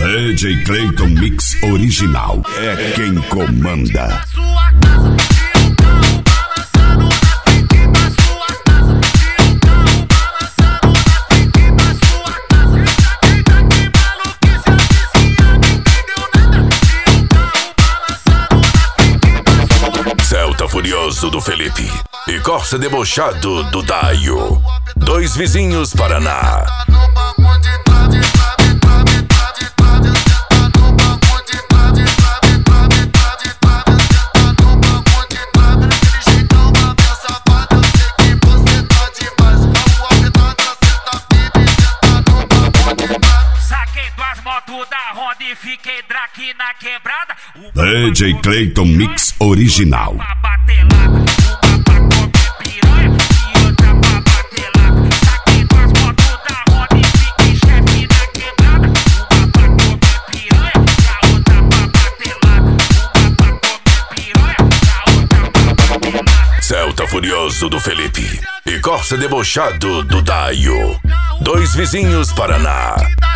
DJ Clayton Mix Original é quem comanda. Celta Furioso do Felipe e Corsa Debochado do Daio. Dois Vizinhos Paraná. Saquei duas motos da Honda e fiquei drake na quebrada. DJ Clayton Mix Original. Uma batelada, uma pra comer piranha e outra pra batelada. Saquei duas motos da Honda e fiquei chefe na quebrada. Uma pra comer piranha e a outra pra batelada. Uma pra comer piranha e a outra pra batelada. Celta Furioso do Felipe e Corsa Debochado do Daio. Dois Vizinhos Paraná.